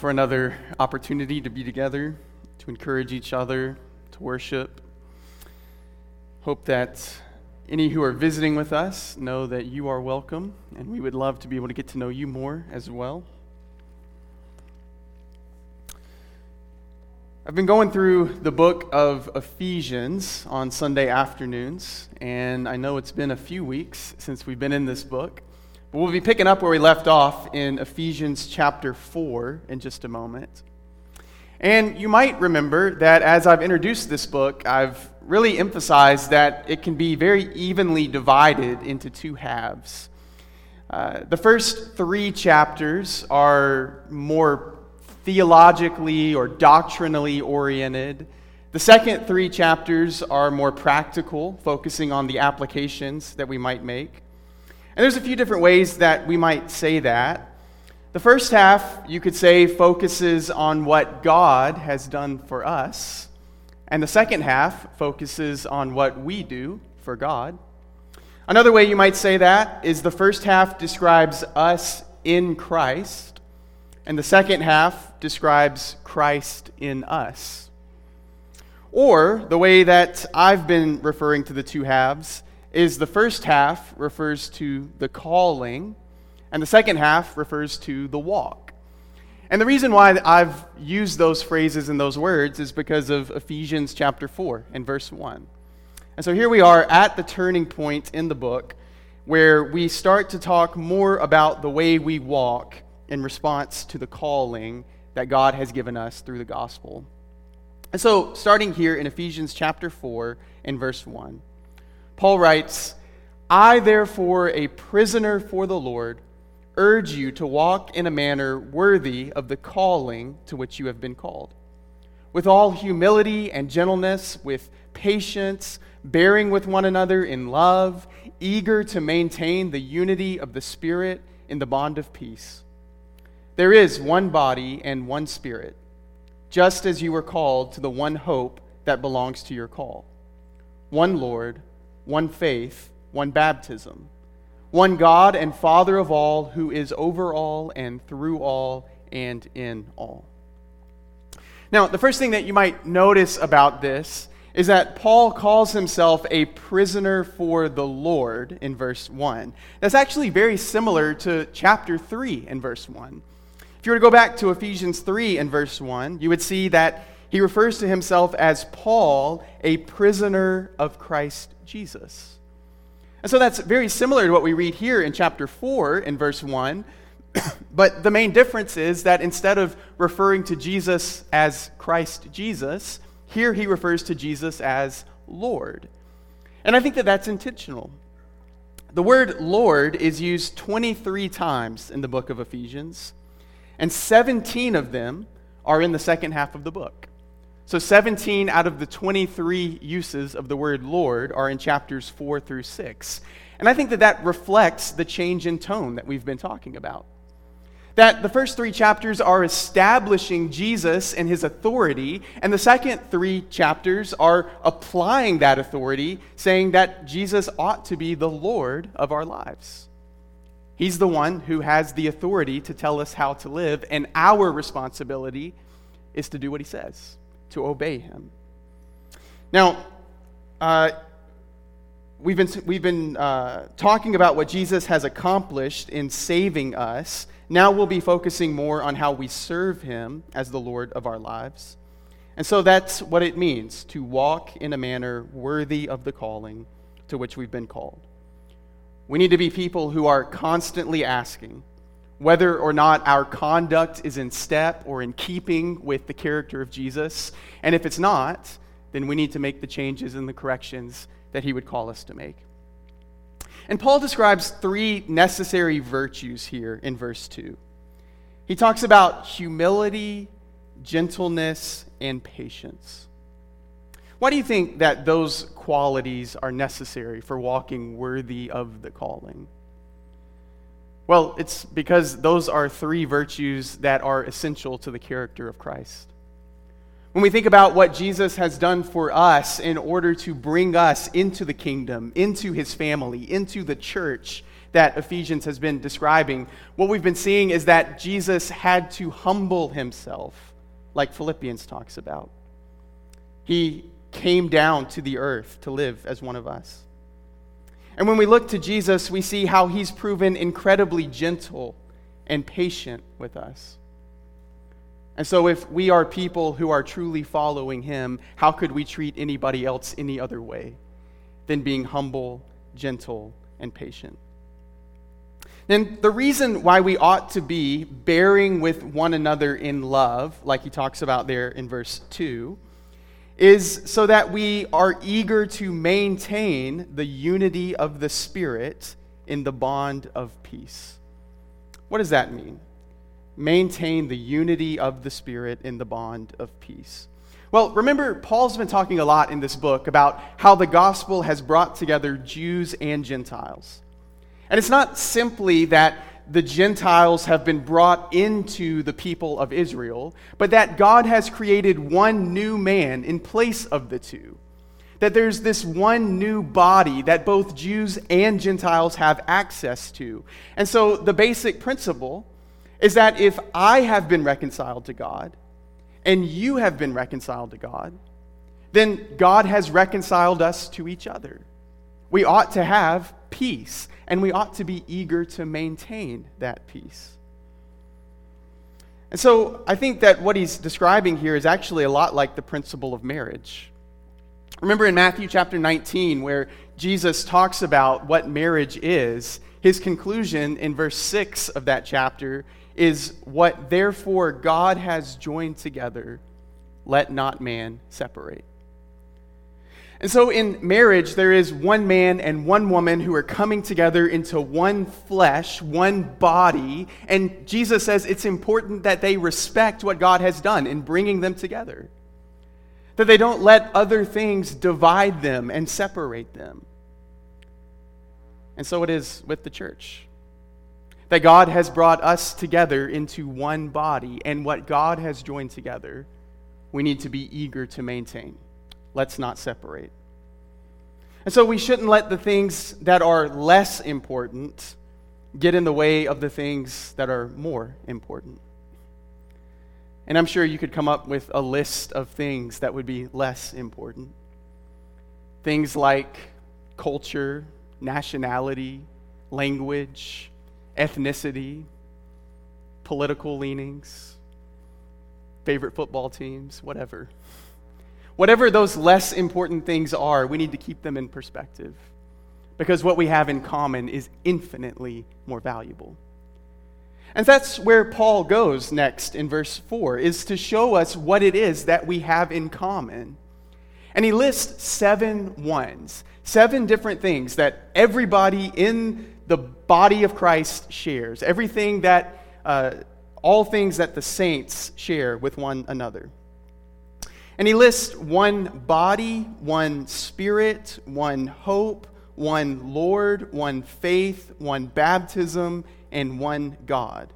For another opportunity to be together, to encourage each other, to worship. Hope that any who are visiting with us know that you are welcome, and we would love to be able to get to know you more as well. I've been going through the book of Ephesians on Sunday afternoons, and I know it's been a few weeks since we've been in this book. But we'll be picking up where we left off in Ephesians chapter 4 in just a moment. And you might remember that as I've introduced this book, I've really emphasized that it can be very evenly divided into two halves. The first three chapters are more theologically or doctrinally oriented. The second three chapters are more practical, focusing on the applications that we might make. And there's a few different ways that we might say that. The first half, you could say, focuses on what God has done for us. And the second half focuses on what we do for God. Another way you might say that is the first half describes us in Christ, and the second half describes Christ in us. Or, the way that I've been referring to the two halves is the first half refers to the calling, and the second half refers to the walk. And the reason why I've used those phrases and those words is because of Ephesians chapter 4 and verse 1. And so here we are at the turning point in the book where we start to talk more about the way we walk in response to the calling that God has given us through the gospel. And so starting here in Ephesians chapter 4 and verse 1, Paul writes, "I, therefore, a prisoner for the Lord, urge you to walk in a manner worthy of the calling to which you have been called, with all humility and gentleness, with patience, bearing with one another in love, eager to maintain the unity of the Spirit in the bond of peace. There is one body and one Spirit, just as you were called to the one hope that belongs to your call. One Lord, one faith, one baptism, one God and Father of all, who is over all and through all and in all." Now, the first thing that you might notice about this is that Paul calls himself a prisoner for the Lord in verse 1. That's actually very similar to chapter 3 in verse 1. If you were to go back to Ephesians 3 and verse 1, you would see that he refers to himself as Paul, a prisoner of Christ Jesus. And so that's very similar to what we read here in chapter 4 in verse 1. But the main difference is that instead of referring to Jesus as Christ Jesus, here he refers to Jesus as Lord. And I think that that's intentional. The word Lord is used 23 times in the book of Ephesians, and 17 of them are in the second half of the book. So 17 out of the 23 uses of the word Lord are in chapters 4 through 6. And I think that that reflects the change in tone that we've been talking about. That the first three chapters are establishing Jesus and his authority, and the second three chapters are applying that authority, saying that Jesus ought to be the Lord of our lives. He's the one who has the authority to tell us how to live, and our responsibility is to do what he says, to obey him. Now, we've been talking about what Jesus has accomplished in saving us. Now we'll be focusing more on how we serve him as the Lord of our lives. And so that's what it means to walk in a manner worthy of the calling to which we've been called. We need to be people who are constantly asking whether or not our conduct is in step or in keeping with the character of Jesus. And if it's not, then we need to make the changes and the corrections that he would call us to make. And Paul describes three necessary virtues here in verse 2. He talks about humility, gentleness, and patience. Why do you think that those qualities are necessary for walking worthy of the calling? Well, it's because those are three virtues that are essential to the character of Christ. When we think about what Jesus has done for us in order to bring us into the kingdom, into his family, into the church, that Ephesians has been describing, what we've been seeing is that Jesus had to humble himself, like Philippians talks about. He came down to the earth to live as one of us. And when we look to Jesus, we see how he's proven incredibly gentle and patient with us. And so if we are people who are truly following him, how could we treat anybody else any other way than being humble, gentle, and patient? And the reason why we ought to be bearing with one another in love, like he talks about there in verse 2, is so that we are eager to maintain the unity of the Spirit in the bond of peace. What does that mean? Maintain the unity of the Spirit in the bond of peace. Well, remember, Paul's been talking a lot in this book about how the gospel has brought together Jews and Gentiles. And it's not simply that the Gentiles have been brought into the people of Israel, but that God has created one new man in place of the two. That there's this one new body that both Jews and Gentiles have access to. And so the basic principle is that if I have been reconciled to God, and you have been reconciled to God, then God has reconciled us to each other. We ought to have peace, and we ought to be eager to maintain that peace. And so I think that what he's describing here is actually a lot like the principle of marriage. Remember in Matthew chapter 19, where Jesus talks about what marriage is, his conclusion in verse 6 of that chapter is, "What therefore God has joined together, let not man separate." And so in marriage, there is one man and one woman who are coming together into one flesh, one body, and Jesus says it's important that they respect what God has done in bringing them together. That they don't let other things divide them and separate them. And so it is with the church. That God has brought us together into one body, and what God has joined together, we need to be eager to maintain. Let's not separate. And so we shouldn't let the things that are less important get in the way of the things that are more important. And I'm sure you could come up with a list of things that would be less important. Things like culture, nationality, language, ethnicity, political leanings, favorite football teams, whatever. Whatever those less important things are, we need to keep them in perspective, because what we have in common is infinitely more valuable. And that's where Paul goes next in verse 4, is to show us what it is that we have in common. And he lists 7 ones, 7 different things that everybody in the body of Christ shares, everything that, all things that the saints share with one another. And he lists one body, one spirit, one hope, one Lord, one faith, one baptism, and one God.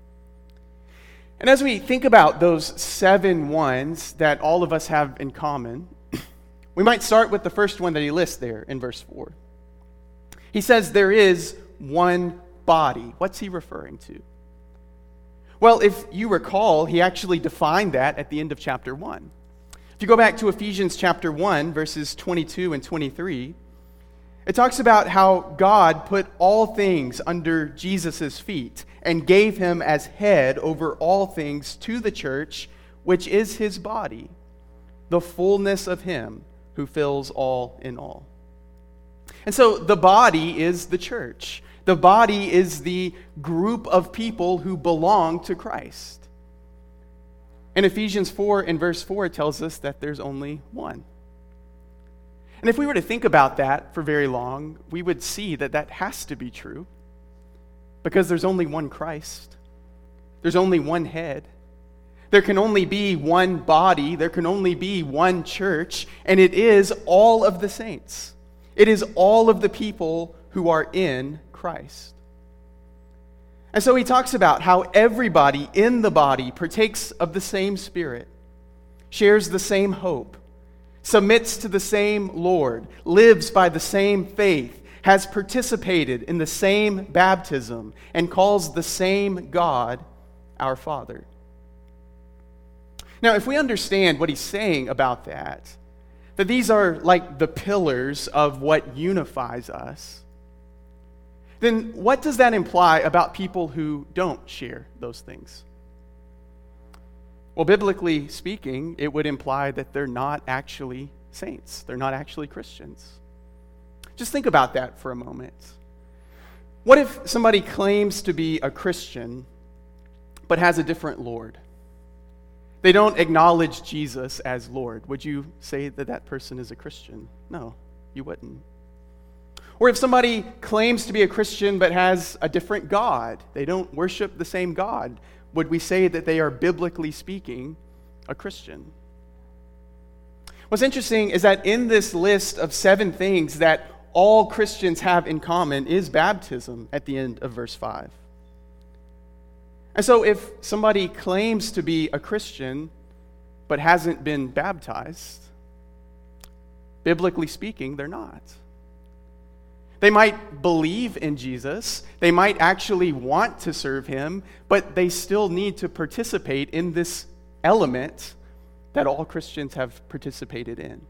And as we think about those 7 ones that all of us have in common, we might start with the first one that he lists there in verse 4. He says there is one body. What's he referring to? Well, if you recall, he actually defined that at the end of chapter 1. If you go back to Ephesians chapter 1, verses 22 and 23, it talks about how God put all things under Jesus' feet and gave him as head over all things to the church, which is his body, the fullness of him who fills all in all. And so the body is the church. The body is the group of people who belong to Christ. In Ephesians 4 and verse 4, it tells us that there's only one. And if we were to think about that for very long, we would see that that has to be true, because there's only one Christ. There's only one head. There can only be one body. There can only be one church, and it is all of the saints. It is all of the people who are in Christ. And so he talks about how everybody in the body partakes of the same Spirit, shares the same hope, submits to the same Lord, lives by the same faith, has participated in the same baptism and calls the same God our Father. Now, if we understand what he's saying about that these are like the pillars of what unifies us, then what does that imply about people who don't share those things? Well, biblically speaking, it would imply that they're not actually saints. They're not actually Christians. Just think about that for a moment. What if somebody claims to be a Christian but has a different Lord? They don't acknowledge Jesus as Lord. Would you say that that person is a Christian? No, you wouldn't. Or if somebody claims to be a Christian but has a different God, they don't worship the same God, would we say that they are, biblically speaking, a Christian? What's interesting is that in this list of 7 things that all Christians have in common is baptism at the end of verse 5. And so if somebody claims to be a Christian but hasn't been baptized, biblically speaking, they're not. They might believe in Jesus, they might actually want to serve him, but they still need to participate in this element that all Christians have participated in.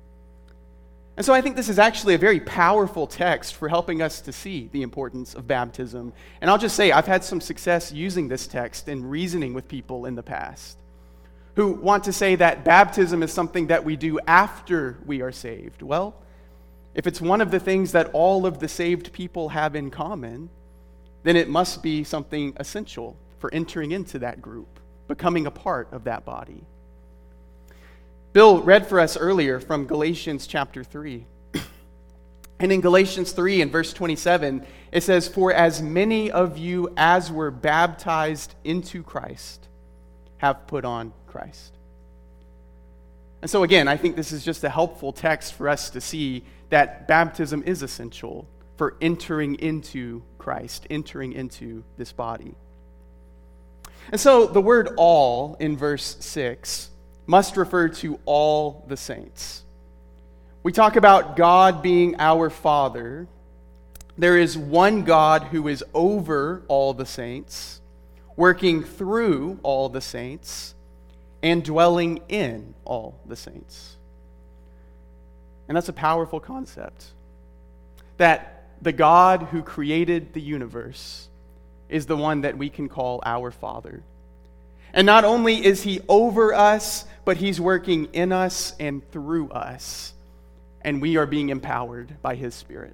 And so I think this is actually a very powerful text for helping us to see the importance of baptism. And I'll just say, I've had some success using this text in reasoning with people in the past who want to say that baptism is something that we do after we are saved. Well, if it's one of the things that all of the saved people have in common, then it must be something essential for entering into that group, becoming a part of that body. Bill read for us earlier from Galatians chapter 3. And in Galatians 3 and verse 27, it says, "For as many of you as were baptized into Christ have put on Christ." And so again, I think this is just a helpful text for us to see that baptism is essential for entering into Christ, entering into this body. And so the word all in verse 6 must refer to all the saints. We talk about God being our Father. There is one God who is over all the saints, working through all the saints, and dwelling in all the saints. And that's a powerful concept. That the God who created the universe is the one that we can call our Father. And not only is he over us, but he's working in us and through us. And we are being empowered by his Spirit.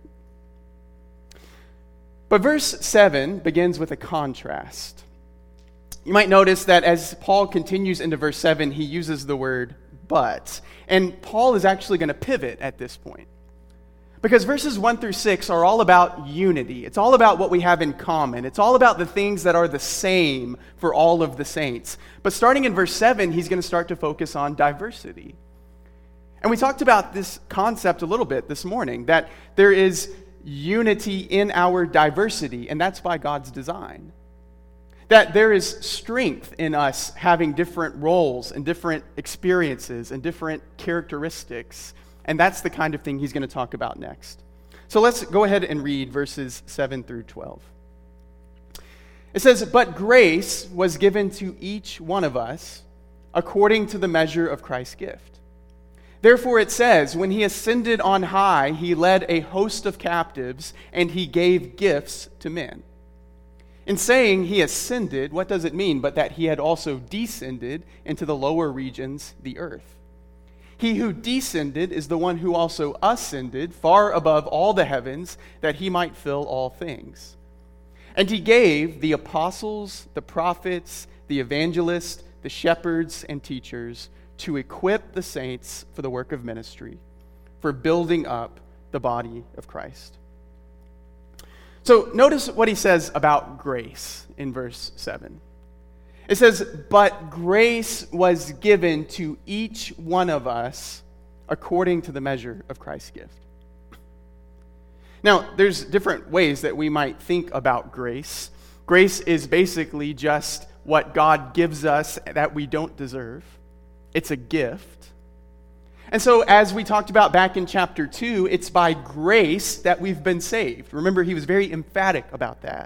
But verse 7 begins with a contrast. You might notice that as Paul continues into verse 7, he uses the word but. And Paul is actually going to pivot at this point. Because verses 1 through 6 are all about unity. It's all about what we have in common. It's all about the things that are the same for all of the saints. But starting in verse 7, he's going to start to focus on diversity. And we talked about this concept a little bit this morning, that there is unity in our diversity, and that's by God's design. That there is strength in us having different roles and different experiences and different characteristics. And that's the kind of thing he's going to talk about next. So let's go ahead and read verses 7 through 12. It says, "But grace was given to each one of us according to the measure of Christ's gift. Therefore it says, when he ascended on high, he led a host of captives, and he gave gifts to men." In saying he ascended, what does it mean but that he had also descended into the lower regions, the earth? He who descended is the one who also ascended far above all the heavens, that he might fill all things. And he gave the apostles, the prophets, the evangelists, the shepherds, and teachers to equip the saints for the work of ministry, for building up the body of Christ. So notice what he says about grace in verse 7. It says, "But grace was given to each one of us according to the measure of Christ's gift." Now, there's different ways that we might think about grace. Grace is basically just what God gives us that we don't deserve. It's a gift. And so, as we talked about back in chapter 2, it's by grace that we've been saved. Remember, he was very emphatic about that.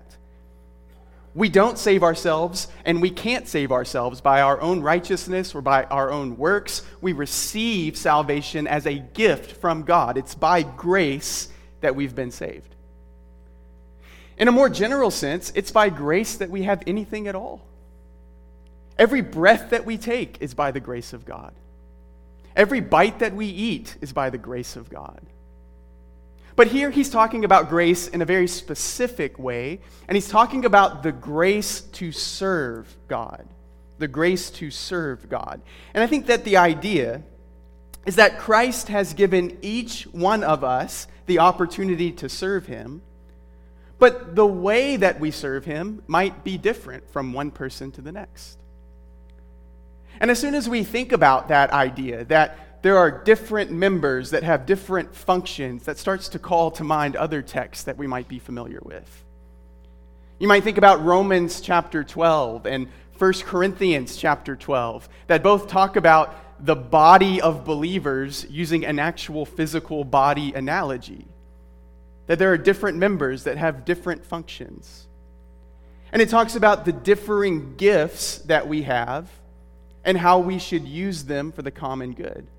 We don't save ourselves, and we can't save ourselves by our own righteousness or by our own works. We receive salvation as a gift from God. It's by grace that we've been saved. In a more general sense, it's by grace that we have anything at all. Every breath that we take is by the grace of God. Every bite that we eat is by the grace of God. But here he's talking about grace in a very specific way, and he's talking about the grace to serve God. The grace to serve God. And I think that the idea is that Christ has given each one of us the opportunity to serve him, but the way that we serve him might be different from one person to the next. And as soon as we think about that idea, that there are different members that have different functions, that starts to call to mind other texts that we might be familiar with. You might think about Romans chapter 12 and 1 Corinthians chapter 12, that both talk about the body of believers using an actual physical body analogy. That there are different members that have different functions. And it talks about the differing gifts that we have and how we should use them for the common good.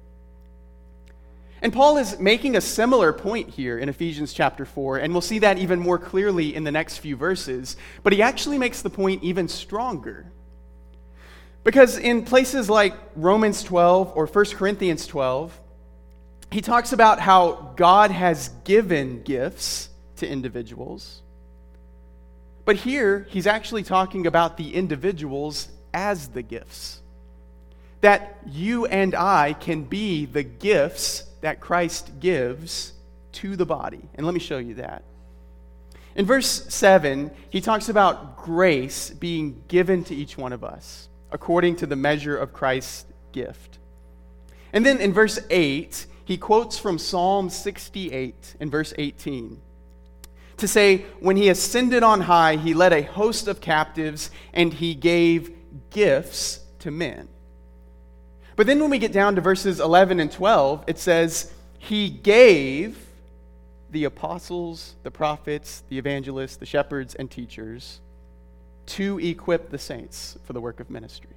And Paul is making a similar point here in Ephesians chapter 4, and we'll see that even more clearly in the next few verses, but he actually makes the point even stronger. Because in places like Romans 12 or 1 Corinthians 12, he talks about how God has given gifts to individuals, but here he's actually talking about the individuals as the gifts. That you and I can be the gifts that Christ gives to the body. And let me show you that. In verse 7, he talks about grace being given to each one of us according to the measure of Christ's gift. And then in verse 8, he quotes from Psalm 68 in verse 18 to say, when he ascended on high, he led a host of captives and he gave gifts to men. But then when we get down to verses 11 and 12, it says, he gave the apostles, the prophets, the evangelists, the shepherds, and teachers to equip the saints for the work of ministry.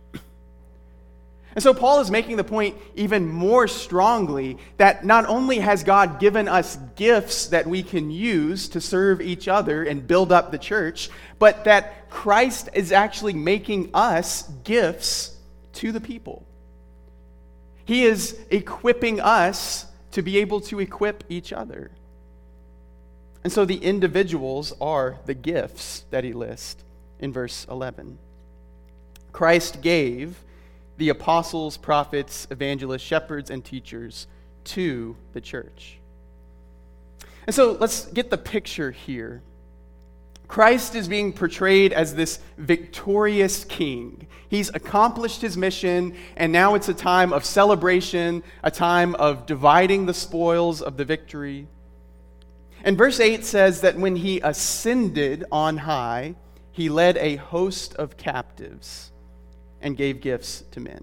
And so Paul is making the point even more strongly that not only has God given us gifts that we can use to serve each other and build up the church, but that Christ is actually making us gifts to the people. He is equipping us to be able to equip each other. And so the individuals are the gifts that he lists in verse 11. Christ gave the apostles, prophets, evangelists, shepherds, and teachers to the church. And so let's get the picture here. Christ is being portrayed as this victorious king. He's accomplished his mission, and now it's a time of celebration, a time of dividing the spoils of the victory. And verse 8 says that when he ascended on high, he led a host of captives and gave gifts to men.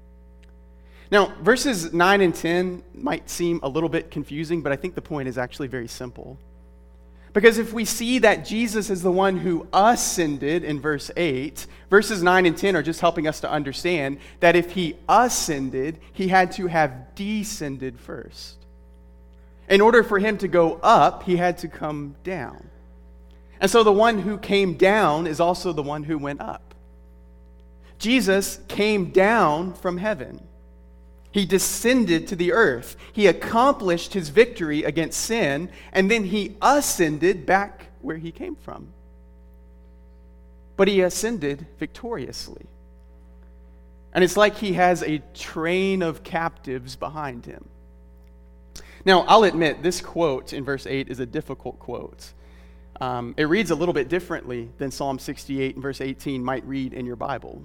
Now, verses 9 and 10 might seem a little bit confusing, but I think the point is actually very simple. Because if we see that Jesus is the one who ascended in verse 8, verses 9 and 10 are just helping us to understand that if he ascended, he had to have descended first. In order for him to go up, he had to come down. And so the one who came down is also the one who went up. Jesus came down from heaven. He descended to the earth. He accomplished his victory against sin, and then he ascended back where he came from. But he ascended victoriously. And it's like he has a train of captives behind him. Now, I'll admit, this quote in verse 8 is a difficult quote. It reads a little bit differently than Psalm 68 and verse 18 might read in your Bible.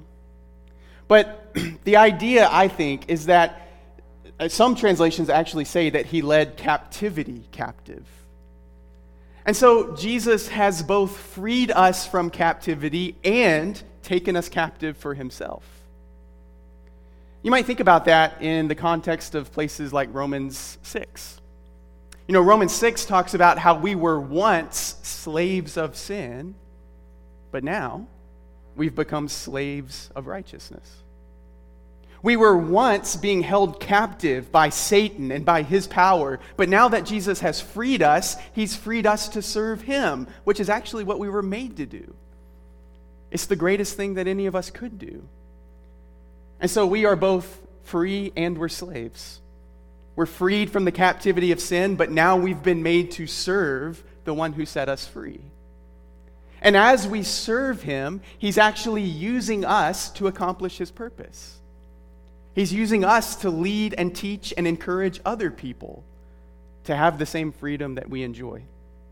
But the idea, I think, is that some translations actually say that he led captivity captive. And so Jesus has both freed us from captivity and taken us captive for himself. You might think about that in the context of places like Romans 6. You know, Romans 6 talks about how we were once slaves of sin, but now we've become slaves of righteousness. We were once being held captive by Satan and by his power, but now that Jesus has freed us, he's freed us to serve him, which is actually what we were made to do. It's the greatest thing that any of us could do. And so we are both free and we're slaves. We're freed from the captivity of sin, but now we've been made to serve the one who set us free. And as we serve him, he's actually using us to accomplish his purpose. He's using us to lead and teach and encourage other people to have the same freedom that we enjoy.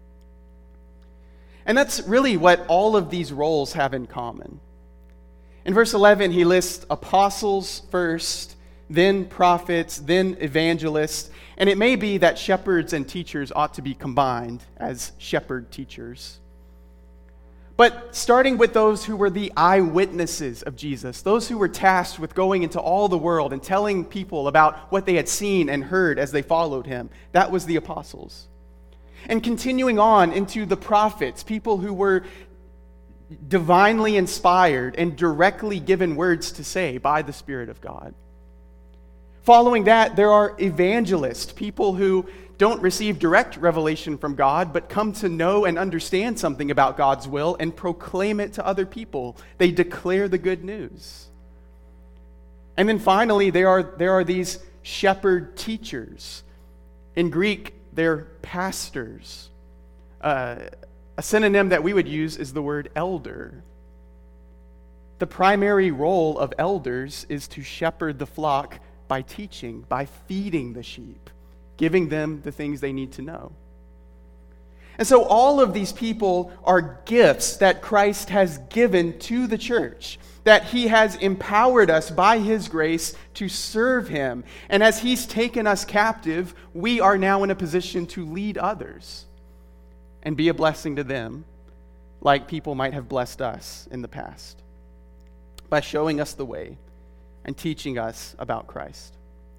And that's really what all of these roles have in common. In verse 11, he lists apostles first, then prophets, then evangelists, and it may be that shepherds and teachers ought to be combined as shepherd teachers. But starting with those who were the eyewitnesses of Jesus, those who were tasked with going into all the world and telling people about what they had seen and heard as they followed him, that was the apostles. And continuing on into the prophets, people who were divinely inspired and directly given words to say by the Spirit of God. Following that, there are evangelists, people who don't receive direct revelation from God, but come to know and understand something about God's will and proclaim it to other people. They declare the good news. And then finally, there are these shepherd teachers. In Greek, they're pastors. A synonym that we would use is the word elder. The primary role of elders is to shepherd the flock by teaching, by feeding the sheep, giving them the things they need to know. And so all of these people are gifts that Christ has given to the church, that he has empowered us by his grace to serve him. And as he's taken us captive, we are now in a position to lead others and be a blessing to them, like people might have blessed us in the past, by showing us the way and teaching us about Christ.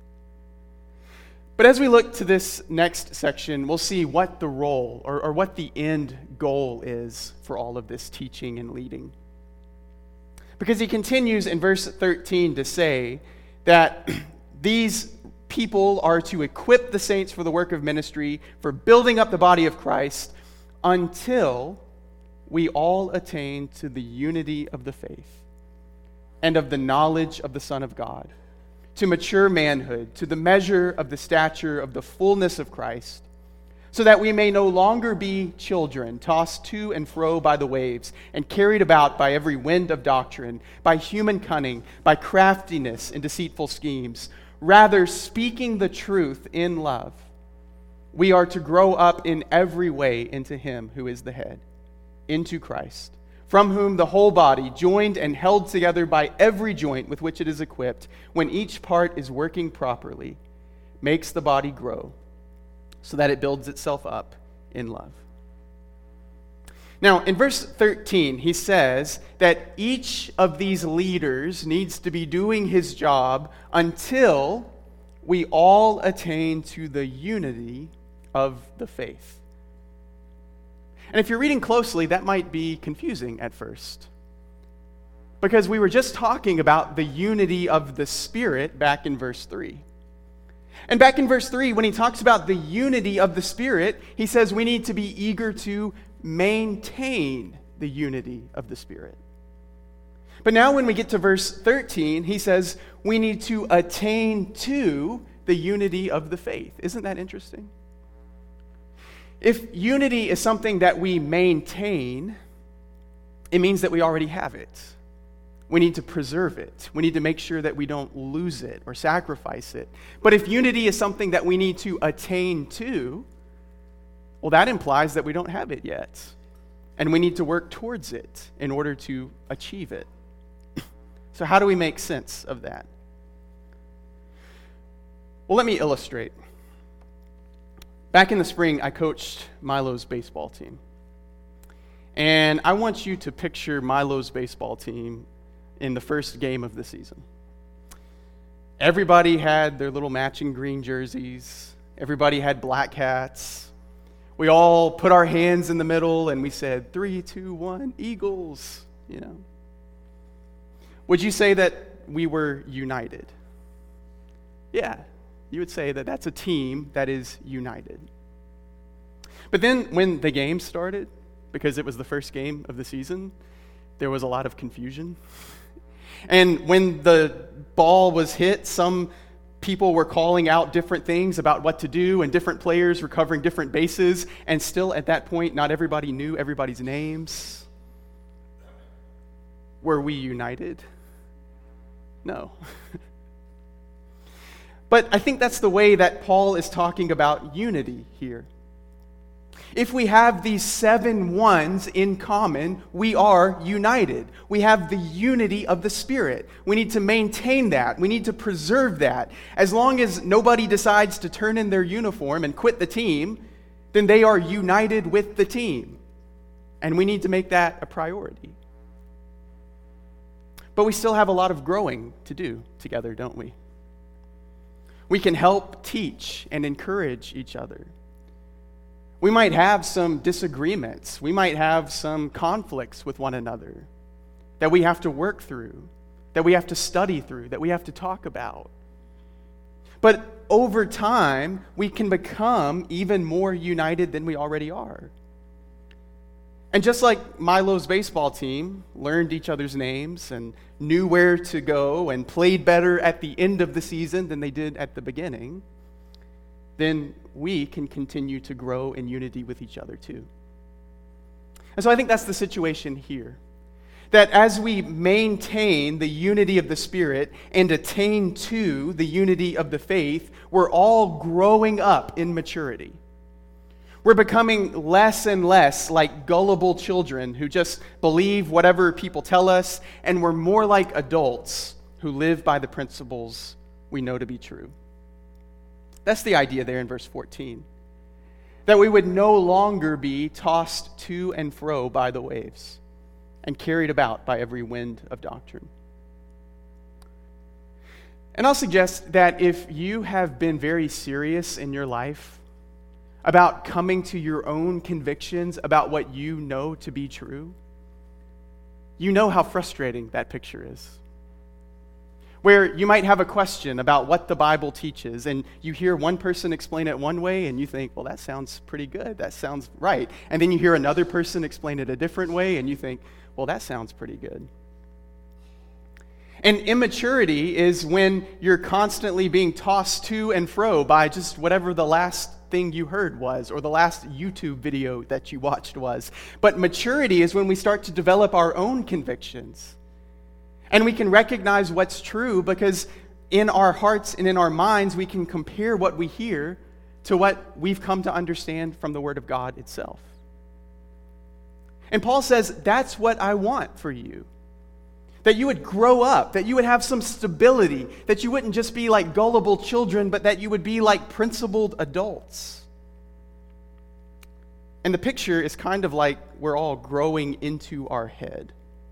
But as we look to this next section, we'll see what the role or what the end goal is for all of this teaching and leading. Because he continues in verse 13 to say that these people are to equip the saints for the work of ministry, for building up the body of Christ, until we all attain to the unity of the faith and of the knowledge of the Son of God, to mature manhood, to the measure of the stature of the fullness of Christ, so that we may no longer be children, tossed to and fro by the waves, and carried about by every wind of doctrine, by human cunning, by craftiness and deceitful schemes. Rather, speaking the truth in love, we are to grow up in every way into him who is the head, into Christ, from whom the whole body, joined and held together by every joint with which it is equipped, when each part is working properly, makes the body grow, so that it builds itself up in love. Now, in verse 13, he says that each of these leaders needs to be doing his job until we all attain to the unity of the faith. And if you're reading closely, that might be confusing at first, because we were just talking about the unity of the Spirit back in verse 3. And back in verse 3, when he talks about the unity of the Spirit, he says we need to be eager to maintain the unity of the Spirit. But now when we get to verse 13, he says we need to attain to the unity of the faith. Isn't that interesting? If unity is something that we maintain, it means that we already have it. We need to preserve it. We need to make sure that we don't lose it or sacrifice it. But if unity is something that we need to attain to, well, that implies that we don't have it yet. And we need to work towards it in order to achieve it. So how do we make sense of that? Well, let me illustrate. Back in the spring, I coached Milo's baseball team. And I want you to picture Milo's baseball team in the first game of the season. Everybody had their little matching green jerseys. Everybody had black hats. We all put our hands in the middle and we said, 3, 2, 1, Eagles, Would you say that we were united? Yeah, you would say that that's a team that is united. But then when the game started, because it was the first game of the season, there was a lot of confusion. And when the ball was hit, some people were calling out different things about what to do, and different players were covering different bases, and still at that point, not everybody knew everybody's names. Were we united? No. But I think that's the way that Paul is talking about unity here. If we have these 7 ones in common, we are united. We have the unity of the Spirit. We need to maintain that. We need to preserve that. As long as nobody decides to turn in their uniform and quit the team, then they are united with the team. And we need to make that a priority. But we still have a lot of growing to do together, don't we? We can help teach and encourage each other. We might have some disagreements. We might have some conflicts with one another that we have to work through, that we have to study through, that we have to talk about. But over time, we can become even more united than we already are. And just like Milo's baseball team learned each other's names and knew where to go and played better at the end of the season than they did at the beginning, then we can continue to grow in unity with each other too. And so I think that's the situation here. That as we maintain the unity of the Spirit and attain to the unity of the faith, we're all growing up in maturity. We're becoming less and less like gullible children who just believe whatever people tell us, and we're more like adults who live by the principles we know to be true. That's the idea there in verse 14. That we would no longer be tossed to and fro by the waves and carried about by every wind of doctrine. And I'll suggest that if you have been very serious in your life about coming to your own convictions about what you know to be true, you know how frustrating that picture is. Where you might have a question about what the Bible teaches, and you hear one person explain it one way, and you think, well, that sounds pretty good. That sounds right. And then you hear another person explain it a different way, and you think, well, that sounds pretty good. And immaturity is when you're constantly being tossed to and fro by just whatever the last thing you heard was, or the last YouTube video that you watched was. But maturity is when we start to develop our own convictions. And we can recognize what's true because in our hearts and in our minds, we can compare what we hear to what we've come to understand from the Word of God itself. And Paul says, that's what I want for you. That you would grow up, that you would have some stability, that you wouldn't just be like gullible children, but that you would be like principled adults. And the picture is kind of like we're all growing into our head.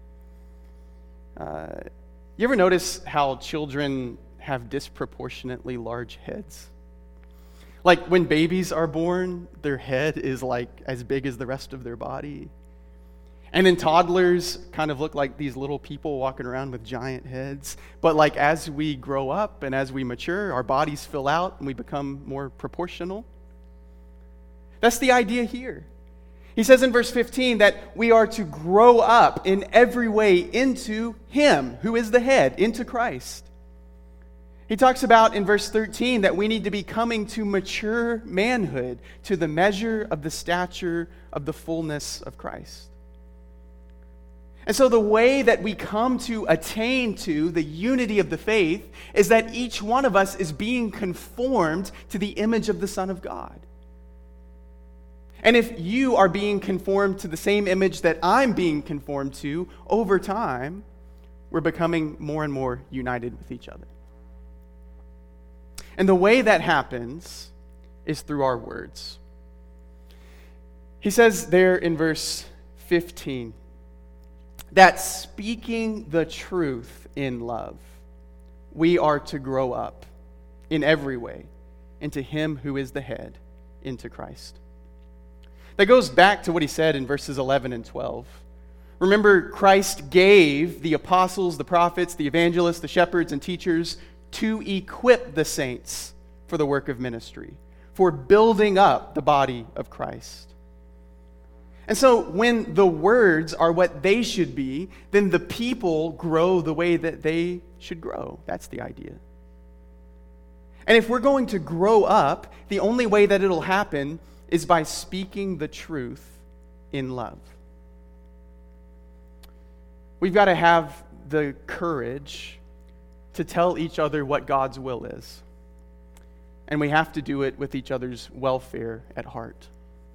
You ever notice how children have disproportionately large heads? Like when babies are born, their head is like as big as the rest of their body. And then toddlers kind of look like these little people walking around with giant heads. But like as we grow up and as we mature, our bodies fill out and we become more proportional. That's the idea here. He says in verse 15 that we are to grow up in every way into Him, who is the head, into Christ. He talks about in verse 13 that we need to be coming to mature manhood, to the measure of the stature of the fullness of Christ. And so the way that we come to attain to the unity of the faith is that each one of us is being conformed to the image of the Son of God. And if you are being conformed to the same image that I'm being conformed to, over time, we're becoming more and more united with each other. And the way that happens is through our words. He says there in verse 15, that speaking the truth in love, we are to grow up in every way into Him who is the head, into Christ. That goes back to what he said in verses 11 and 12. Remember, Christ gave the apostles, the prophets, the evangelists, the shepherds, and teachers to equip the saints for the work of ministry, for building up the body of Christ. And so when the words are what they should be, then the people grow the way that they should grow. That's the idea. And if we're going to grow up, the only way that it'll happen is by speaking the truth in love. We've got to have the courage to tell each other what God's will is. And we have to do it with each other's welfare at heart.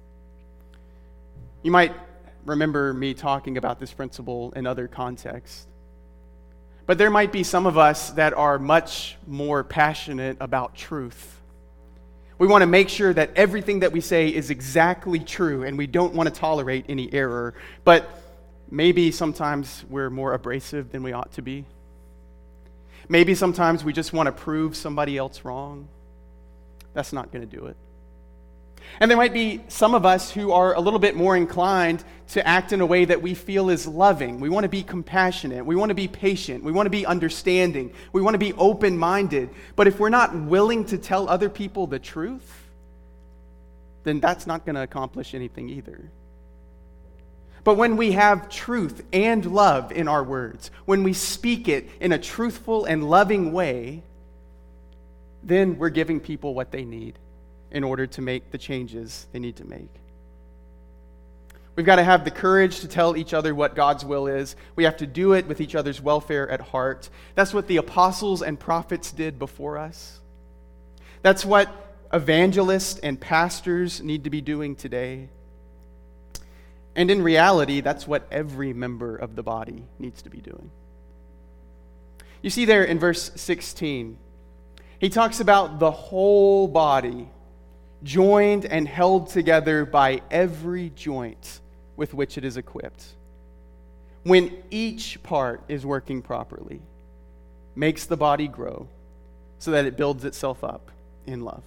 You might remember me talking about this principle in other contexts. But there might be some of us that are much more passionate about truth. We want to make sure that everything that we say is exactly true, and we don't want to tolerate any error. But maybe sometimes we're more abrasive than we ought to be. Maybe sometimes we just want to prove somebody else wrong. That's not going to do it. And there might be some of us who are a little bit more inclined to act in a way that we feel is loving. We want to be compassionate. We want to be patient. We want to be understanding. We want to be open-minded. But if we're not willing to tell other people the truth, then that's not going to accomplish anything either. But when we have truth and love in our words, when we speak it in a truthful and loving way, then we're giving people what they need in order to make the changes they need to make. We've got to have the courage to tell each other what God's will is. We have to do it with each other's welfare at heart. That's what the apostles and prophets did before us. That's what evangelists and pastors need to be doing today. And in reality, that's what every member of the body needs to be doing. You see there in verse 16, he talks about the whole body joined and held together by every joint with which it is equipped. When each part is working properly, makes the body grow so that it builds itself up in love.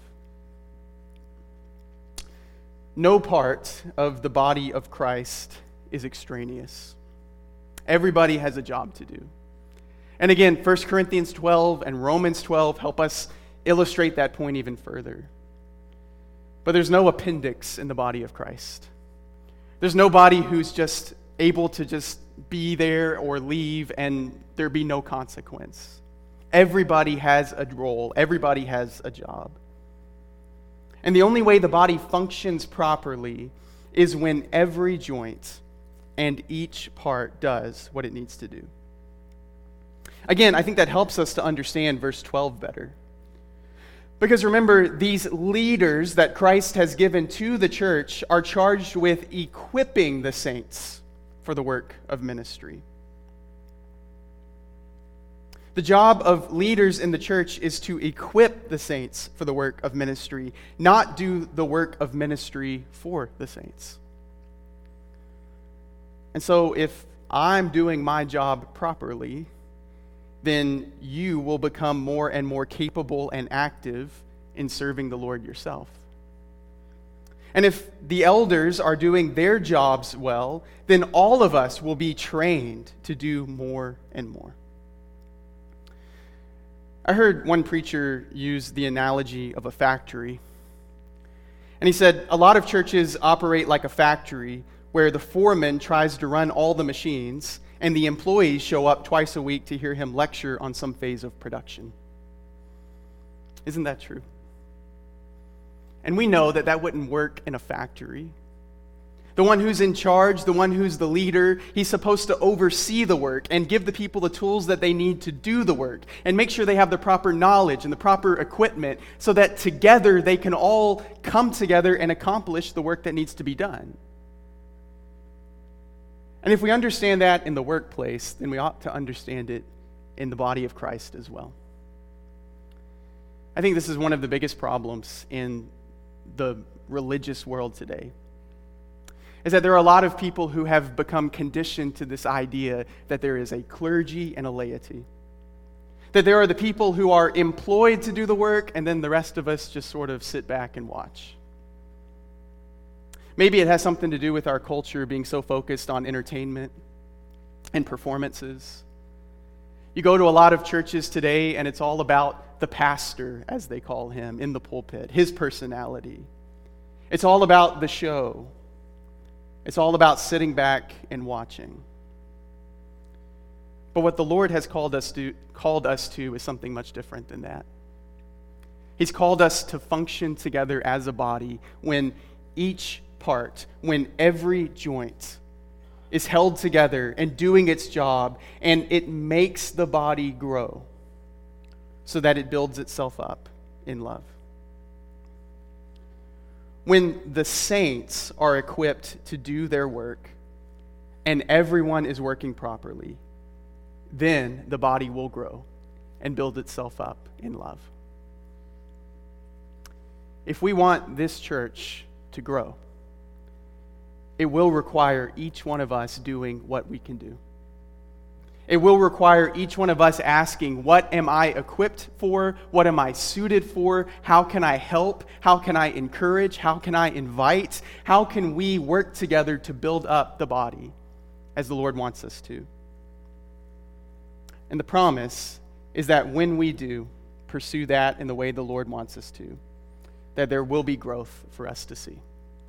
No part of the body of Christ is extraneous. Everybody has a job to do. And again, 1 Corinthians 12 and Romans 12 help us illustrate that point even further. But there's no appendix in the body of Christ. There's nobody who's just able to just be there or leave and there be no consequence. Everybody has a role. Everybody has a job. And the only way the body functions properly is when every joint and each part does what it needs to do. Again, I think that helps us to understand verse 12 better. Because remember, these leaders that Christ has given to the church are charged with equipping the saints for the work of ministry. The job of leaders in the church is to equip the saints for the work of ministry, not do the work of ministry for the saints. And so if I'm doing my job properly, then you will become more and more capable and active in serving the Lord yourself. And if the elders are doing their jobs well, then all of us will be trained to do more and more. I heard one preacher use the analogy of a factory. And he said, a lot of churches operate like a factory where the foreman tries to run all the machines and the employees show up twice a week to hear him lecture on some phase of production. Isn't that true? And we know that that wouldn't work in a factory. The one who's in charge, the one who's the leader, he's supposed to oversee the work and give the people the tools that they need to do the work and make sure they have the proper knowledge and the proper equipment so that together they can all come together and accomplish the work that needs to be done. And if we understand that in the workplace, then we ought to understand it in the body of Christ as well. I think this is one of the biggest problems in the religious world today, is that there are a lot of people who have become conditioned to this idea that there is a clergy and a laity. That there are the people who are employed to do the work, and then the rest of us just sort of sit back and watch. Maybe it has something to do with our culture being so focused on entertainment and performances. You go to a lot of churches today, and it's all about the pastor, as they call him, in the pulpit, his personality. It's all about the show. It's all about sitting back and watching. But what the Lord has called us to is something much different than that. He's called us to function together as a body when each part, when every joint is held together and doing its job, and it makes the body grow so that it builds itself up in love. When the saints are equipped to do their work and everyone is working properly, then the body will grow and build itself up in love. If we want this church to grow, it will require each one of us doing what we can do. It will require each one of us asking, what am I equipped for? What am I suited for? How can I help? How can I encourage? How can I invite? How can we work together to build up the body as the Lord wants us to? And the promise is that when we do pursue that in the way the Lord wants us to, that there will be growth for us to see.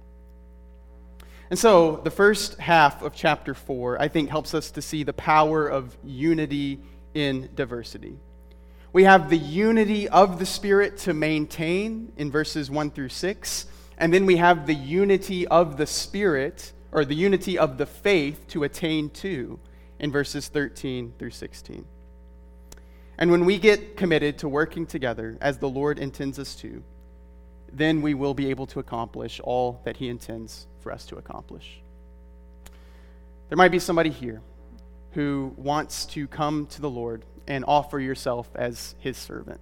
And so the first half of chapter 4, I think, helps us to see the power of unity in diversity. We have the unity of the Spirit to maintain in verses 1 through 6, and then we have the unity of the Spirit, or the unity of the faith to attain to in verses 13 through 16. And when we get committed to working together as the Lord intends us to, then we will be able to accomplish all that He intends for us to accomplish. There might be somebody here who wants to come to the Lord and offer yourself as His servant.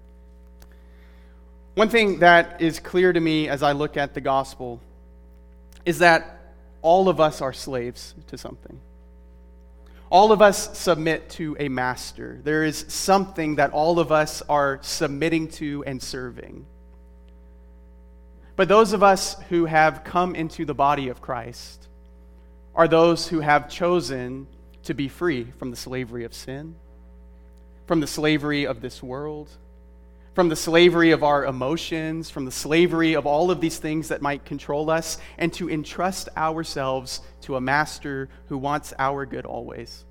One thing that is clear to me as I look at the gospel is that all of us are slaves to something. All of us submit to a master. There is something that all of us are submitting to and serving. But those of us who have come into the body of Christ are those who have chosen to be free from the slavery of sin, from the slavery of this world, from the slavery of our emotions, from the slavery of all of these things that might control us, and to entrust ourselves to a master who wants our good always.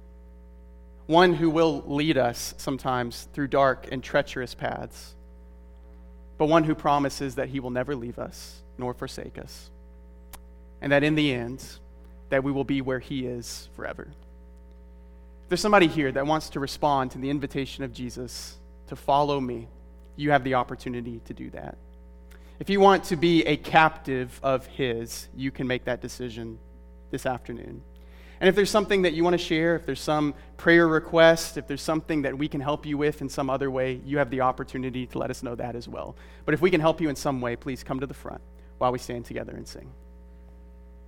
One who will lead us sometimes through dark and treacherous paths, but one who promises that He will never leave us nor forsake us, and that in the end, that we will be where He is forever. If there's somebody here that wants to respond to the invitation of Jesus to follow me, you have the opportunity to do that. If you want to be a captive of His, you can make that decision this afternoon. And if there's something that you want to share, if there's some prayer request, if there's something that we can help you with in some other way, you have the opportunity to let us know that as well. But if we can help you in some way, please come to the front while we stand together and sing.